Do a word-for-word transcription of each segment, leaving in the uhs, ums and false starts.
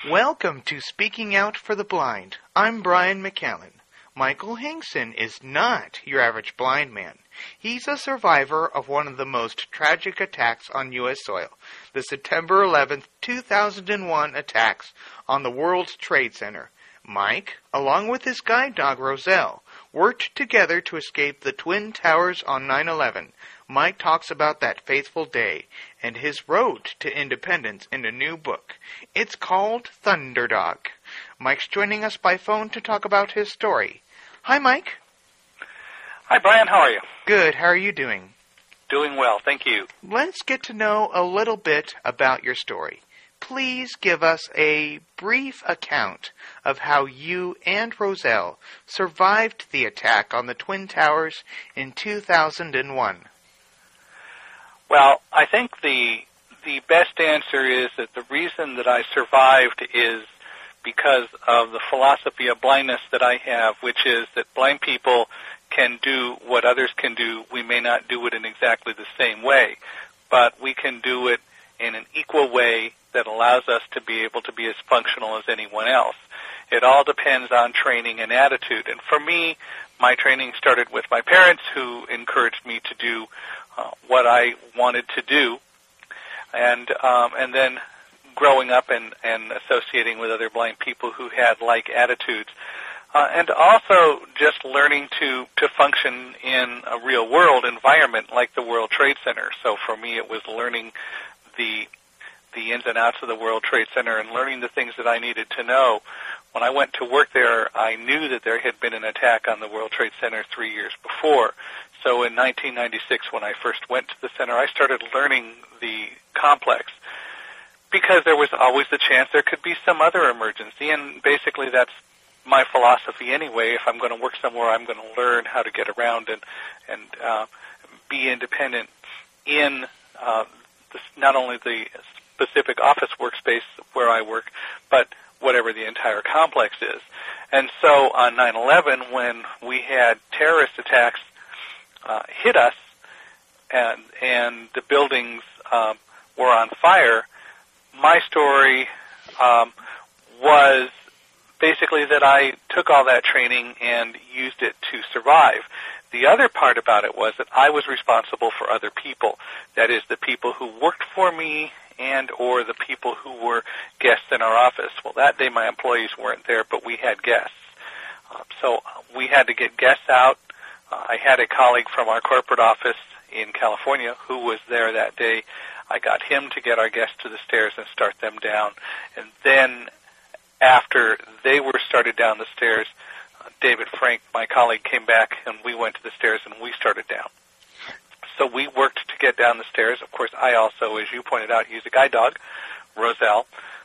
Welcome to Speaking Out for the Blind. I'm Brian McCallan. Michael Hinkson is not your average blind man. He's a survivor of one of the most tragic attacks on U S soil, the September eleventh, two thousand one attacks on the World Trade Center. Mike, along with his guide dog Roselle, worked together to escape the Twin Towers on nine eleven. Mike talks about that faithful day and his road to independence in a new book. It's called Thunderdog. Mike's joining us by phone to talk about his story. Hi, Mike. Hi, Brian. How are you? Good. How are you doing? Doing well. Thank you. Let's get to know a little bit about your story. Please give us a brief account of how you and Roselle survived the attack on the Twin Towers in two thousand one. Well, I think the the best answer is that the reason that I survived is because of the philosophy of blindness that I have, which is that blind people can do what others can do. We may not do it in exactly the same way, but we can do it in an equal way that allows us to be able to be as functional as anyone else. It all depends on training and attitude. And for me, my training started with my parents, who encouraged me to do uh, what I wanted to do. And um, and then growing up and, and associating with other blind people who had like attitudes. Uh, and also just learning to, to function in a real world environment like the World Trade Center. So for me, it was learning the the ins and outs of the World Trade Center and learning the things that I needed to know. When I went to work there, I knew that there had been an attack on the World Trade Center three years before. So in nineteen ninety-six, when I first went to the center, I started learning the complex because there was always the chance there could be some other emergency, and basically that's my philosophy anyway. If I'm going to work somewhere, I'm going to learn how to get around and, and uh, be independent in uh, the, not only the specific office workspace where I work, but whatever the entire complex is. And so on nine eleven, when we had terrorist attacks uh, hit us and, and the buildings um, were on fire, my story um, was basically that I took all that training and used it to survive. The other part about it was that I was responsible for other people. That is, the people who worked for me and or the people who were guests in our office. Well, that day my employees weren't there, but we had guests. Uh, so we had to get guests out. Uh, I had a colleague from our corporate office in California who was there that day. I got him to get our guests to the stairs and start them down. And then after they were started down the stairs, uh, David Frank, my colleague, came back and we went to the stairs and we started down. So we worked to get down the stairs. Of course, I also, as you pointed out, use a guide dog, Roselle,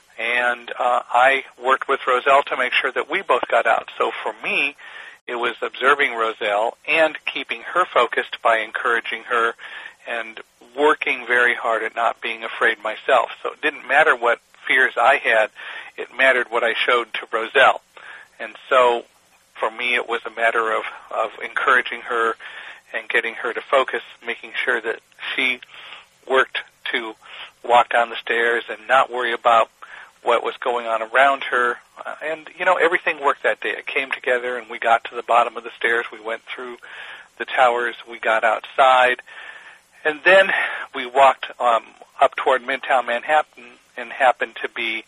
and uh, I worked with Roselle to make sure that we both got out. So for me, it was observing Roselle and keeping her focused by encouraging her and working very hard at not being afraid myself. So it didn't matter what fears I had. It mattered what I showed to Roselle. And so for me, it was a matter of, of encouraging her and getting her to focus, making sure that she worked to walk down the stairs and not worry about what was going on around her. Uh, and, you know, everything worked that day. It came together, and we got to the bottom of the stairs. We went through the towers. We got outside. And then we walked um, up toward Midtown Manhattan and happened to be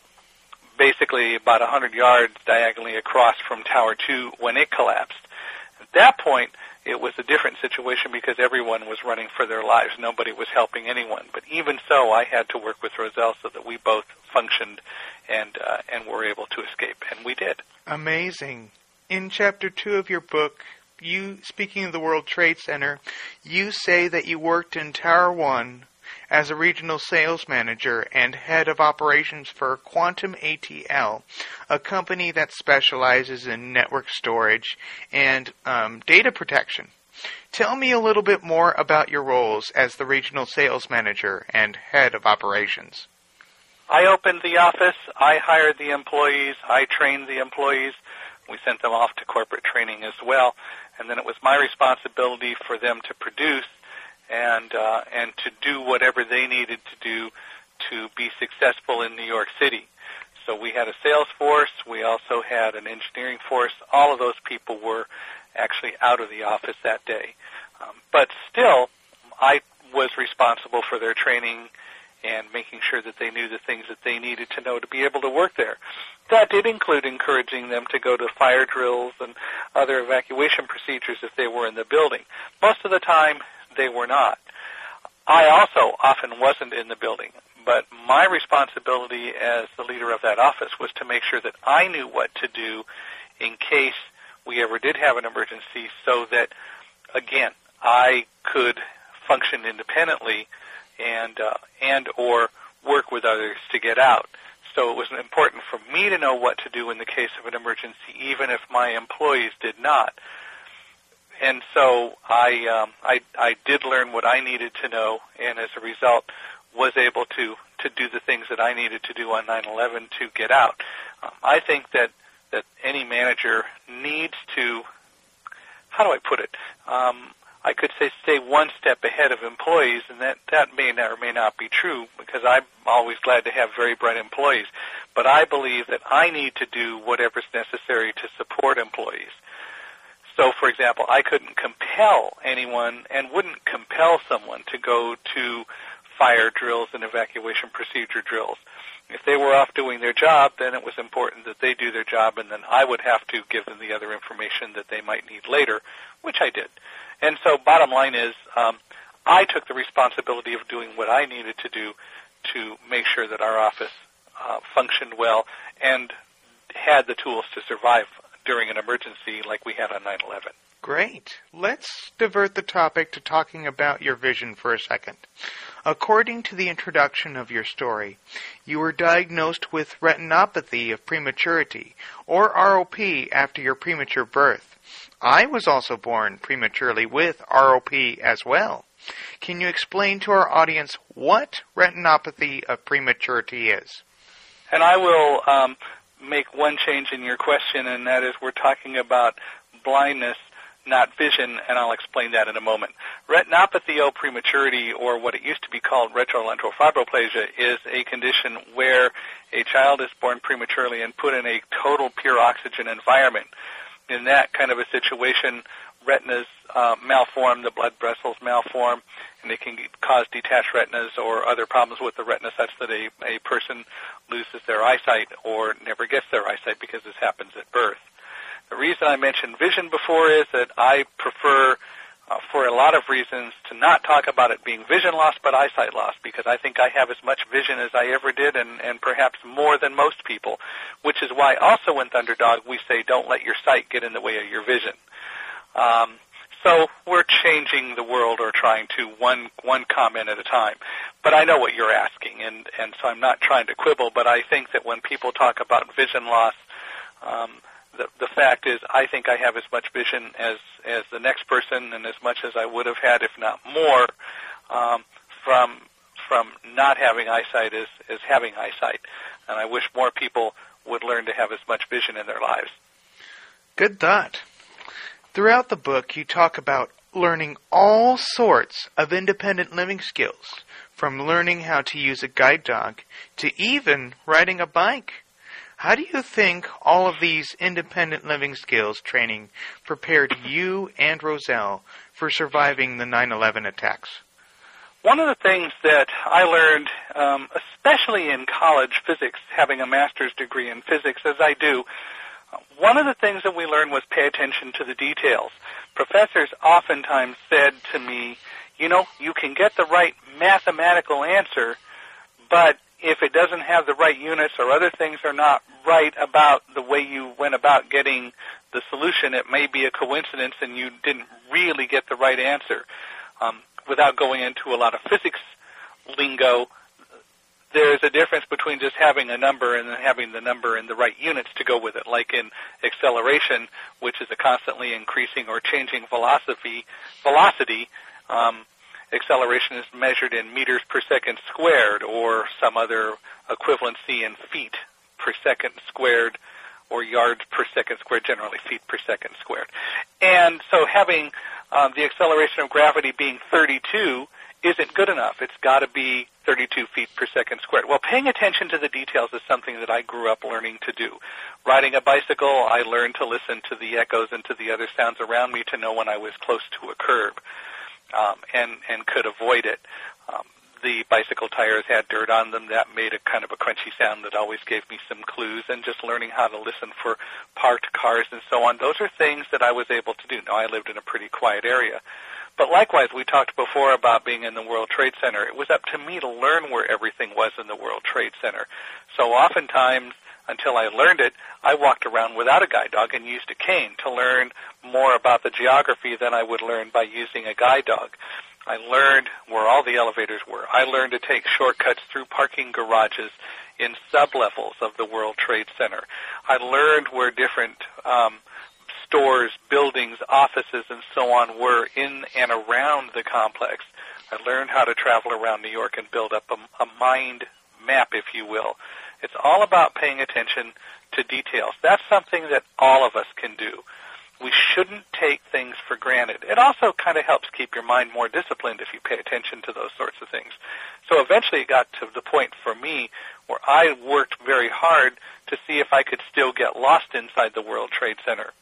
basically about one hundred yards diagonally across from Tower two when it collapsed. At that point, it was a different situation because everyone was running for their lives. Nobody was helping anyone. But even so, I had to work with Roselle so that we both functioned and uh, and were able to escape, and we did. Amazing. In Chapter two of your book, you, speaking of the World Trade Center, you say that you worked in Tower one as a regional sales manager and head of operations for Quantum A T L, a company that specializes in network storage and um, data protection. Tell me a little bit more about your roles as the regional sales manager and head of operations. I opened the office, I hired the employees, I trained the employees, we sent them off to corporate training as well, and then it was my responsibility for them to produce and uh, and to do whatever they needed to do to be successful in New York City. So we had a sales force. We also had an engineering force. All of those people were actually out of the office that day. Um, but still, I was responsible for their training and making sure that they knew the things that they needed to know to be able to work there. That did include encouraging them to go to fire drills and other evacuation procedures if they were in the building. Most of the time, they were not. I also often wasn't in the building, but my responsibility as the leader of that office was to make sure that I knew what to do in case we ever did have an emergency, so that, again, I could function independently and uh, and or work with others to get out. So it was important for me to know what to do in the case of an emergency, even if my employees did not. And so I, um, I, I did learn what I needed to know, and as a result, was able to, to do the things that I needed to do on nine eleven to get out. Um, I think that, that any manager needs to, how do I put it? Um, I could say stay one step ahead of employees, and that, that may not or may not be true, because I'm always glad to have very bright employees. But I believe that I need to do whatever's necessary to support employees. So, for example, I couldn't compel anyone and wouldn't compel someone to go to fire drills and evacuation procedure drills. If they were off doing their job, then it was important that they do their job, and then I would have to give them the other information that they might need later, which I did. And so bottom line is, um, I took the responsibility of doing what I needed to do to make sure that our office uh, functioned well and had the tools to survive during an emergency like we had on nine eleven. Great. Let's divert the topic to talking about your vision for a second. According to the introduction of your story, you were diagnosed with retinopathy of prematurity, or R O P, after your premature birth. I was also born prematurely with R O P as well. Can you explain to our audience what retinopathy of prematurity is? And I will um, make one change in your question, and that is we're talking about blindness, not vision, and I'll explain that in a moment. Retinopathy of prematurity, or what it used to be called retrolental fibroplasia, is a condition where a child is born prematurely and put in a total pure oxygen environment. In that kind of a situation, retinas uh, malform, the blood vessels malform, and they can cause detached retinas or other problems with the retina such that a, a person loses their eyesight or never gets their eyesight, because this happens at birth. The reason I mentioned vision before is that I prefer, uh, for a lot of reasons, to not talk about it being vision loss but eyesight loss, because I think I have as much vision as I ever did, and, and perhaps more than most people, which is why also in Thunderdog we say don't let your sight get in the way of your vision. Um, so we're changing the world, or trying to, one one comment at a time. But I know what you're asking, and, and so I'm not trying to quibble, but I think that when people talk about vision loss, um, The, the fact is, I think I have as much vision as, as the next person, and as much as I would have had, if not more, um, from from not having eyesight as, as having eyesight. And I wish more people would learn to have as much vision in their lives. Good thought. Throughout the book, you talk about learning all sorts of independent living skills, from learning how to use a guide dog to even riding a bike. How do you think all of these independent living skills training prepared you and Roselle for surviving the nine eleven attacks? One of the things that I learned, um, especially in college physics, having a master's degree in physics as I do, one of the things that we learned was pay attention to the details. Professors oftentimes said to me, you know, you can get the right mathematical answer, but if it doesn't have the right units or other things are not right about the way you went about getting the solution, it may be a coincidence and you didn't really get the right answer. Um, without going into a lot of physics lingo, there's a difference between just having a number and then having the number and the right units to go with it. Like in acceleration, which is a constantly increasing or changing velocity, velocity, um, acceleration is measured in meters per second squared, or some other equivalency in feet per second squared, or yards per second squared, generally feet per second squared. And so having um, the acceleration of gravity being thirty-two isn't good enough. It's got to be thirty-two feet per second squared. Well, paying attention to the details is something that I grew up learning to do. Riding a bicycle, I learned to listen to the echoes and to the other sounds around me to know when I was close to a curb, um, and, and could avoid it. Um, the bicycle tires had dirt on them. That made a kind of a crunchy sound that always gave me some clues, and just learning how to listen for parked cars and so on. Those are things that I was able to do. Now, I lived in a pretty quiet area. But likewise, we talked before about being in the World Trade Center. It was up to me to learn where everything was in the World Trade Center. So oftentimes, until I learned it, I walked around without a guide dog and used a cane to learn more about the geography than I would learn by using a guide dog. I learned where all the elevators were. I learned to take shortcuts through parking garages in sublevels of the World Trade Center. I learned where different um, stores, buildings, offices, and so on were in and around the complex. I learned how to travel around New York and build up a, a mind map, if you will. It's all about paying attention to details. That's something that all of us can do. We shouldn't take things for granted. It also kind of helps keep your mind more disciplined if you pay attention to those sorts of things. So eventually it got to the point for me where I worked very hard to see if I could still get lost inside the World Trade Center.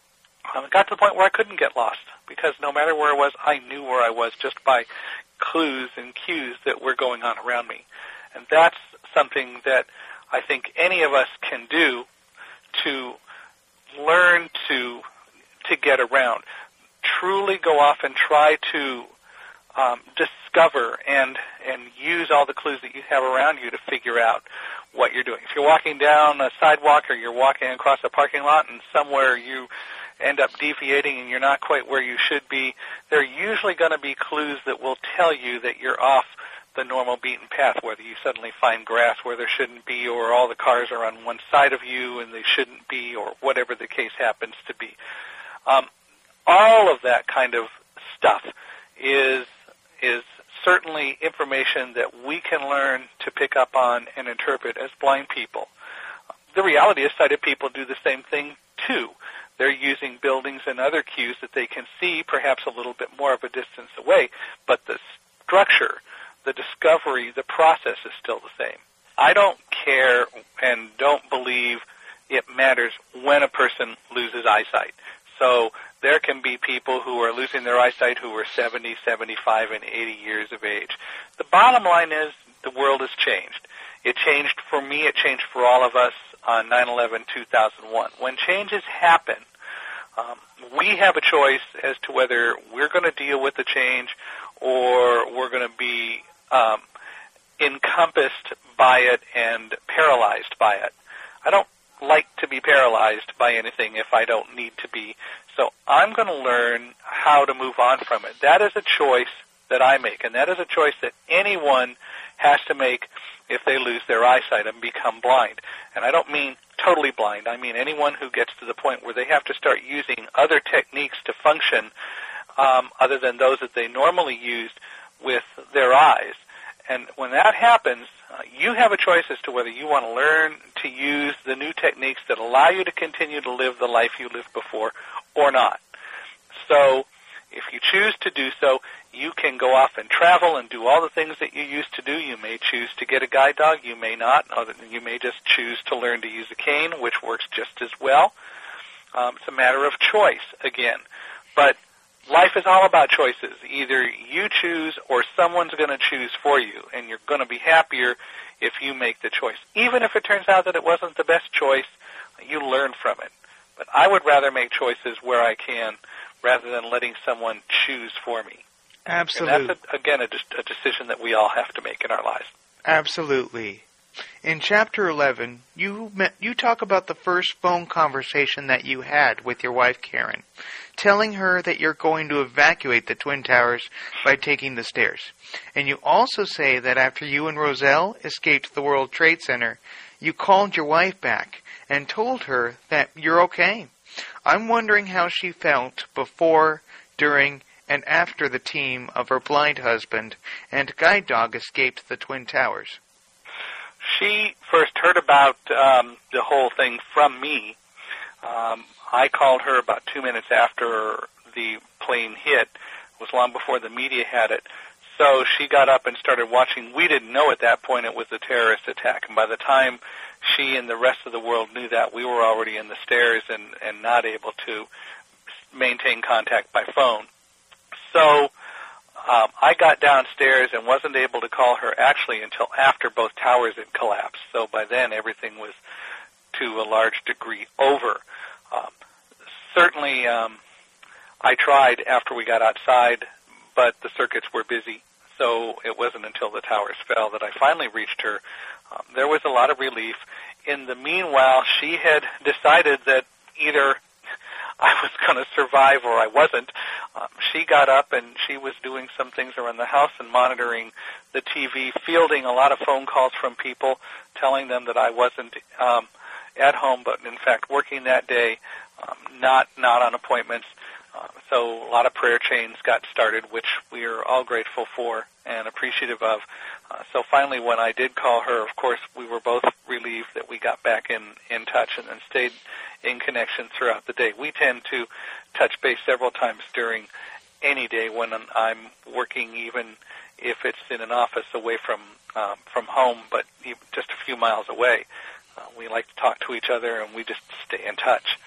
I got to the point where I couldn't get lost because no matter where I was, I knew where I was just by clues and cues that were going on around me. And that's something that I think any of us can do to learn to to get around. Truly go off and try to um, discover and and use all the clues that you have around you to figure out what you're doing. If you're walking down a sidewalk or you're walking across a parking lot and somewhere you end up deviating and you're not quite where you should be, there are usually going to be clues that will tell you that you're off the normal beaten path, whether you suddenly find grass where there shouldn't be, or all the cars are on one side of you and they shouldn't be, or whatever the case happens to be. Um, all of that kind of stuff is is certainly information that we can learn to pick up on and interpret as blind people. The reality is sighted people do the same thing too. They're using buildings and other cues that they can see perhaps a little bit more of a distance away, but the structure, the discovery, the process is still the same. I don't care and don't believe it matters when a person loses eyesight. So there can be people who are losing their eyesight who are seventy, seventy-five, and eighty years of age. The bottom line is the world has changed. It changed for me. It changed for all of us on nine eleven two thousand one. When changes happen, um, we have a choice as to whether we're going to deal with the change or we're going to be um, encompassed by it and paralyzed by it. I don't like to be paralyzed by anything if I don't need to be. So I'm going to learn how to move on from it. That is a choice that I make, and that is a choice that anyone has to make if they lose their eyesight and become blind. And I don't mean totally blind. I mean anyone who gets to the point where they have to start using other techniques to function um, other than those that they normally used with their eyes. And when that happens, uh, you have a choice as to whether you want to learn to use the new techniques that allow you to continue to live the life you lived before or not. So if you choose to do so, you can go off and travel and do all the things that you used to do. You may choose to get a guide dog. You may not. You may just choose to learn to use a cane, which works just as well. Um, it's a matter of choice, again. But life is all about choices. Either you choose or someone's going to choose for you, and you're going to be happier if you make the choice. Even if it turns out that it wasn't the best choice, you learn from it. But I would rather make choices where I can rather than letting someone choose for me. Absolutely. And that's, a, again, a, a decision that we all have to make in our lives. Absolutely. In Chapter eleven, you met, you talk about the first phone conversation that you had with your wife, Karen, telling her that you're going to evacuate the Twin Towers by taking the stairs. And you also say that after you and Roselle escaped the World Trade Center, you called your wife back and told her that you're okay. I'm wondering how she felt before, during, and after the team of her blind husband and guide dog escaped the Twin Towers. She first heard about um, the whole thing from me. Um, I called her about two minutes after the plane hit. It was long before the media had it. So she got up and started watching. We didn't know at that point it was a terrorist attack. And by the time she and the rest of the world knew that, we were already in the stairs and, and not able to maintain contact by phone. So um, I got downstairs and wasn't able to call her actually until after both towers had collapsed. So by then everything was to a large degree over. Um, certainly um, I tried after we got outside, but the circuits were busy. So it wasn't until the towers fell that I finally reached her. Um, there was a lot of relief. In the meanwhile, she had decided that either I was going to survive or I wasn't. Um, she got up and she was doing some things around the house and monitoring the T V, fielding a lot of phone calls from people, telling them that I wasn't um, at home, but in fact working that day, um, not not on appointments. Uh, so a lot of prayer chains got started, which we are all grateful for and appreciative of. Uh, so finally, when I did call her, of course, we were both relieved that we got back in, in touch and, and stayed in connection throughout the day. We tend to touch base several times during any day when I'm working, even if it's in an office away from um, from home, but even just a few miles away. Uh, we like to talk to each other, and we just stay in touch.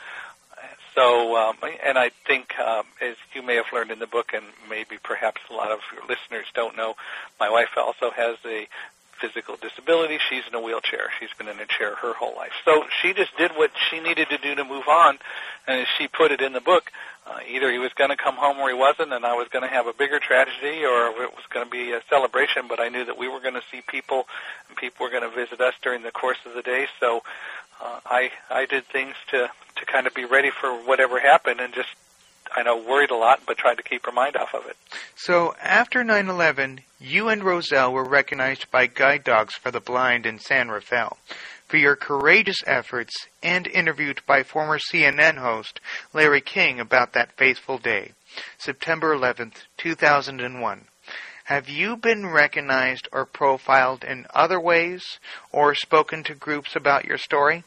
So, um, and I think, um, as you may have learned in the book, and maybe perhaps a lot of your listeners don't know, my wife also has a physical disability. She's in a wheelchair. She's been in a chair her whole life. So she just did what she needed to do to move on, and as she put it in the book, uh, either he was going to come home or he wasn't, and I was going to have a bigger tragedy, or it was going to be a celebration, but I knew that we were going to see people, and people were going to visit us during the course of the day, so uh, I, I did things to, to kind of be ready for whatever happened, and just, I know, worried a lot, but tried to keep her mind off of it. So after nine eleven, you and Roselle were recognized by Guide Dogs for the Blind in San Rafael for your courageous efforts, and interviewed by former C N N host Larry King about that fateful day, September eleventh, two thousand one. Have you been recognized or profiled in other ways, or spoken to groups about your story?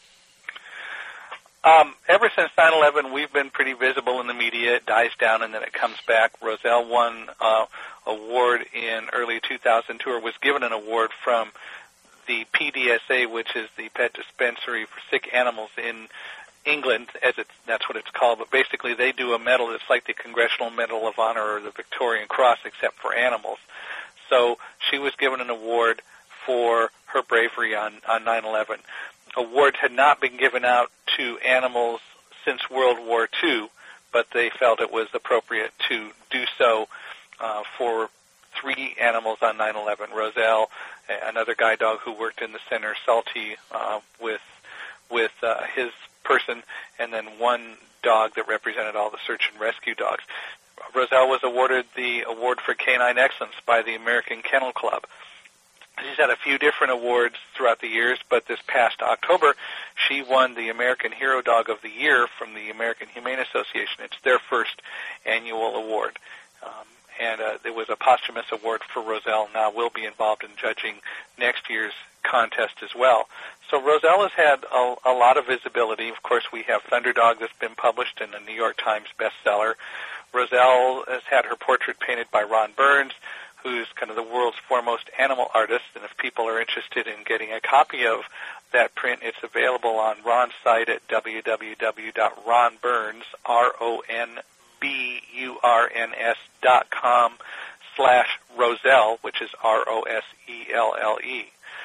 Um, ever since nine eleven, we've been pretty visible in the media. It dies down and then it comes back. Roselle won uh, award in early two thousand two, or was given an award from the P D S A, which is the Pet Dispensary for Sick Animals in England, as it's, that's what it's called. But basically they do a medal that's like the Congressional Medal of Honor or the Victorian Cross, except for animals. So she was given an award for her bravery on, on nine eleven. Awards had not been given out to animals since World War Two, but they felt it was appropriate to do so uh, for three animals on nine eleven. Roselle, another guide dog who worked in the center, Salty, uh, with with uh, his person, and then one dog that represented all the search and rescue dogs. Roselle was awarded the Award for Canine Excellence by the American Kennel Club. She's had a few different awards throughout the years, but this past October, she won the American Hero Dog of the Year from the American Humane Association. It's their first annual award. Um, and uh, there was a posthumous award for Roselle. Now will be involved in judging next year's contest as well. So Roselle has had a, a lot of visibility. Of course, we have Thunderdog that's been published in the New York Times bestseller. Roselle has had her portrait painted by Ron Burns, who's kind of the world's foremost animal artist, and if people are interested in getting a copy of that print, it's available on Ron's site at w w w dot ron burns, R O N B U R N S dot com slash Roselle, which is R O S E L L E.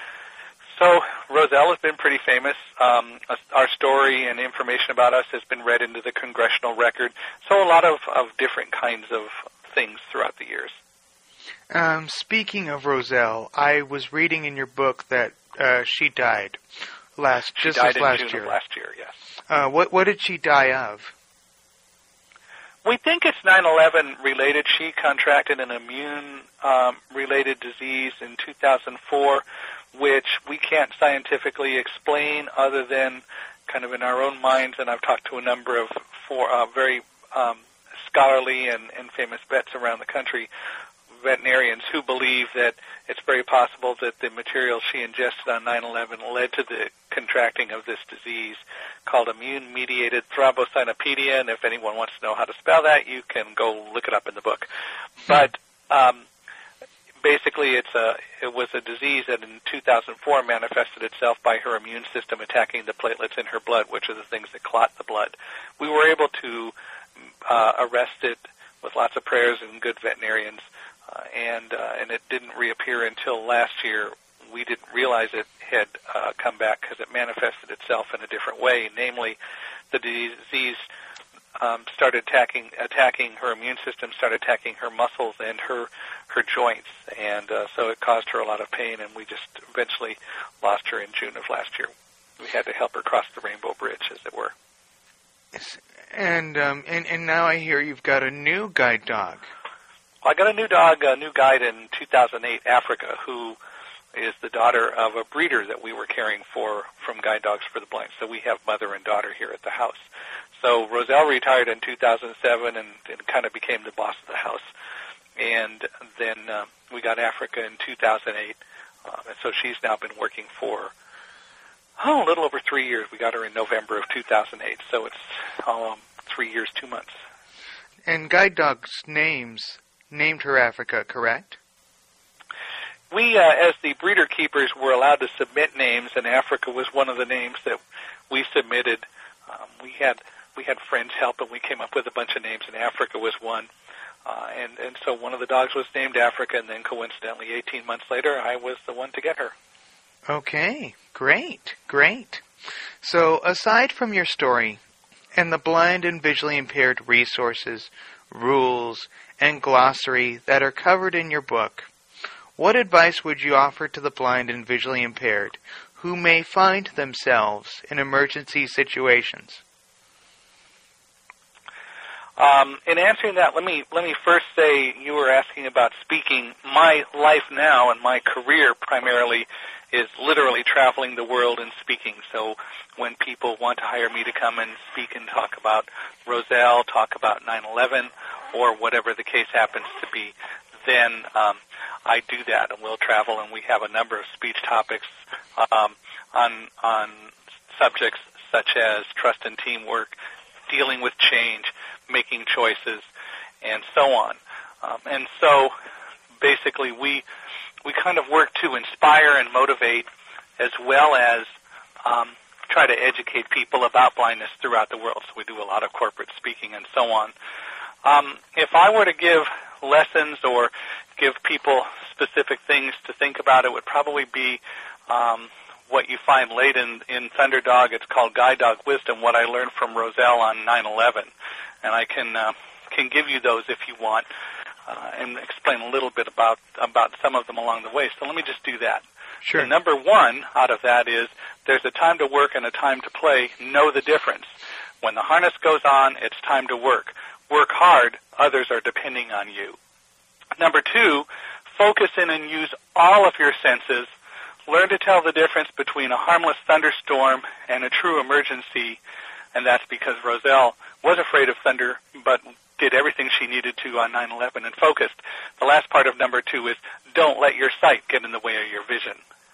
So Roselle has been pretty famous. Um, our story and information about us has been read into the Congressional Record, so a lot of, of different kinds of things throughout the years. Um, speaking of Roselle, I was reading in your book that uh, she died last she just died this in last June year. Of last year, yes. Uh, what what did she die of? We think it's nine eleven related. She contracted an immune um, related disease in two thousand four, which we can't scientifically explain other than kind of in our own minds. And I've talked to a number of four, uh, very um, scholarly and, and famous vets around the country, veterinarians, who believe that it's very possible that the material she ingested on nine eleven led to the contracting of this disease called immune-mediated thrombocytopenia, and if anyone wants to know how to spell that, you can go look it up in the book. But um, basically it's a it was a disease that in two thousand four manifested itself by her immune system attacking the platelets in her blood, which are the things that clot the blood. We were able to uh, arrest it with lots of prayers and good veterinarians, uh, and uh, and it didn't reappear until last year. We didn't realize it had uh, come back because it manifested itself in a different way. Namely, the disease um, started attacking attacking her immune system, started attacking her muscles and her her joints, and uh, so it caused her a lot of pain. And we just eventually lost her in June of last year. We had to help her cross the Rainbow Bridge, as it were. Yes. And um, and and now I hear you've got a new guide dog. Well, I got a new dog, a new guide in two thousand eight, Africa, who is the daughter of a breeder that we were caring for from Guide Dogs for the Blind. So we have mother and daughter here at the house. So Roselle retired in two thousand seven and, and kind of became the boss of the house. And then uh, we got Africa in two thousand eight. Um, and so she's now been working for, oh, a little over three years. We got her in November of two thousand eight. So it's um, three years, two months. And Guide Dogs names named her Africa, correct? We, uh, as the breeder keepers, were allowed to submit names, and Africa was one of the names that we submitted. Um, we had we had friends help, and we came up with a bunch of names, and Africa was one. Uh, and, and so one of the dogs was named Africa, and then coincidentally, eighteen months later, I was the one to get her. Okay, great, great. So aside from your story and the blind and visually impaired resources, rules, and glossary that are covered in your book, what advice would you offer to the blind and visually impaired who may find themselves in emergency situations? Um, in answering that, let me let me first say you were asking about speaking. My life now and my career primarily is literally traveling the world and speaking. So when people want to hire me to come and speak and talk about Roselle, talk about nine eleven, or whatever the case happens to be, then um, I do that, and we'll travel, and we have a number of speech topics um, on on subjects such as trust and teamwork, dealing with change, making choices, and so on. Um, and so, basically, we we kind of work to inspire and motivate, as well as um, try to educate people about blindness throughout the world. So we do a lot of corporate speaking and so on. Um, if I were to give lessons or give people specific things to think about, it would probably be um, what you find late in, in Thunderdog. It's called Guide Dog Wisdom, what I learned from Roselle on nine eleven. And I can uh, can give you those if you want uh, and explain a little bit about, about some of them along the way. So let me just do that. Sure. The number one out of that is there's a time to work and a time to play. Know the difference. When the harness goes on, it's time to work. Work hard. Others are depending on you. Number two, focus in and use all of your senses. Learn to tell the difference between a harmless thunderstorm and a true emergency, and that's because Roselle was afraid of thunder but did everything she needed to on nine eleven and focused. The last part of number two is don't let your sight get in the way of your vision.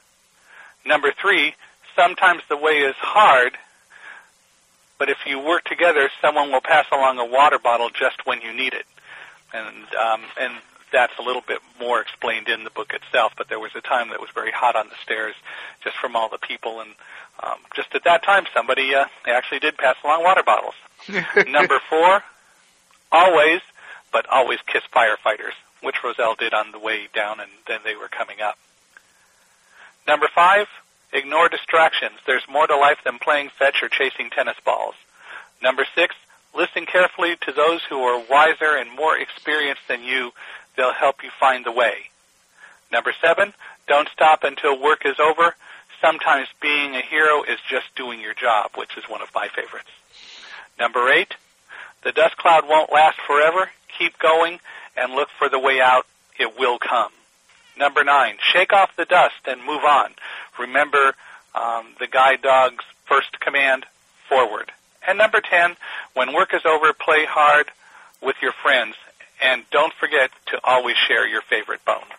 Number three, sometimes the way is hard, but if you work together, someone will pass along a water bottle just when you need it. And um, and that's a little bit more explained in the book itself, but there was a time that was very hot on the stairs just from all the people, and um, just at that time somebody uh, actually did pass along water bottles. Number four, always, but always kiss firefighters, which Roselle did on the way down, and then they were coming up. Number five, ignore distractions. There's more to life than playing fetch or chasing tennis balls. Number six, listen carefully to those who are wiser and more experienced than you. They'll help you find the way. Number seven, don't stop until work is over. Sometimes being a hero is just doing your job, which is one of my favorites. Number eight, the dust cloud won't last forever. Keep going and look for the way out. It will come. Number nine, shake off the dust and move on. Remember um, the guide dog's first command, forward. And number ten, when work is over, play hard with your friends. And don't forget to always share your favorite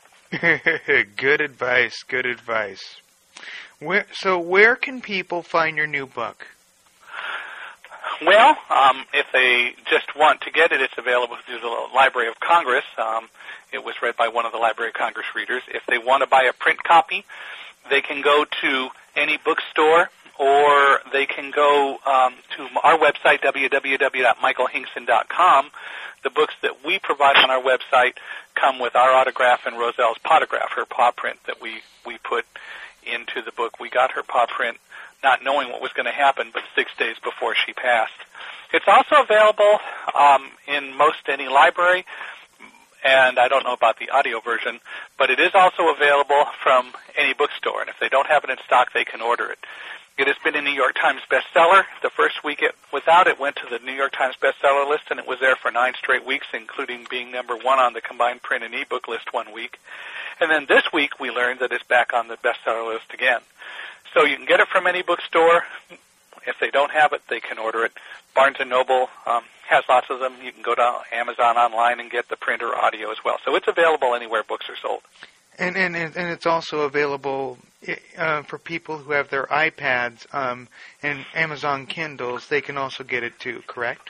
bone. Good advice, good advice. Where, so where can people find your new book? Well, um, if they just want to get it, it's available through the Library of Congress. Um, it was read by one of the Library of Congress readers. If they want to buy a print copy, they can go to any bookstore, or they can go um, to our website, w w w dot michael hinkson dot com. The books that we provide on our website come with our autograph and Roselle's potograph, her paw print that we, we put into the book. We got her paw print not knowing what was going to happen, but six days before she passed. It's also available um, in most any library, and I don't know about the audio version, but it is also available from any bookstore, and if they don't have it in stock, they can order it. It has been a New York Times bestseller. The first week it was out, it went to the New York Times bestseller list, and it was there for nine straight weeks, including being number one on the combined print and ebook list one week. And then this week we learned that it's back on the bestseller list again. So you can get it from any bookstore. If they don't have it, they can order it. Barnes and Noble um, has lots of them. You can go to Amazon online and get the print or audio as well. So it's available anywhere books are sold. And and and it's also available uh, for people who have their iPads um, and Amazon Kindles. They can also get it too, correct?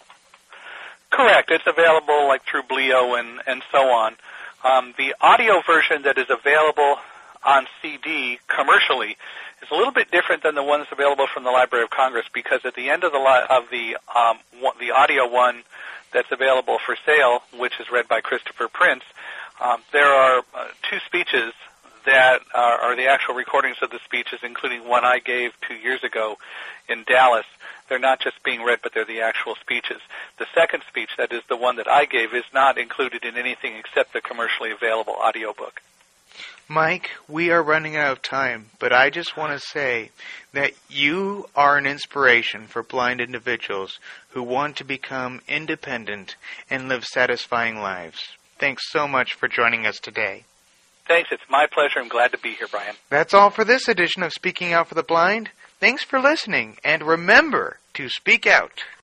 Correct. It's available like through Bleo and, and so on. Um, the audio version that is available on C D commercially is a little bit different than the ones available from the Library of Congress, because at the end of the li- of the um, one, the audio one that's available for sale, which is read by Christopher Prince, um, there are uh, two speeches that are, are the actual recordings of the speeches, including one I gave two years ago in Dallas. They're not just being read, but they're the actual speeches. The second speech, that is the one that I gave, is not included in anything except the commercially available audiobook. Mike, we are running out of time, but I just want to say that you are an inspiration for blind individuals who want to become independent and live satisfying lives. Thanks so much for joining us today. Thanks. It's my pleasure. I'm glad to be here, Brian. That's all for this edition of Speaking Out for the Blind. Thanks for listening, and remember to speak out.